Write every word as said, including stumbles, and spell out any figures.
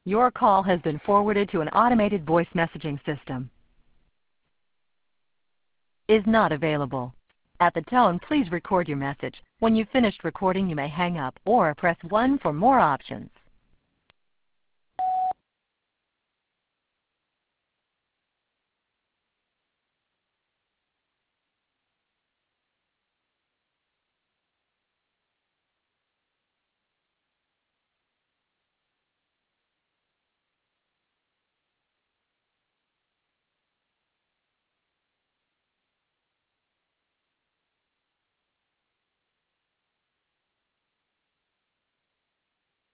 Your call has been forwarded to an automated voice messaging system. Is not available. At the tone, please record your message. When you've finished recording, you may hang up or press one for more options.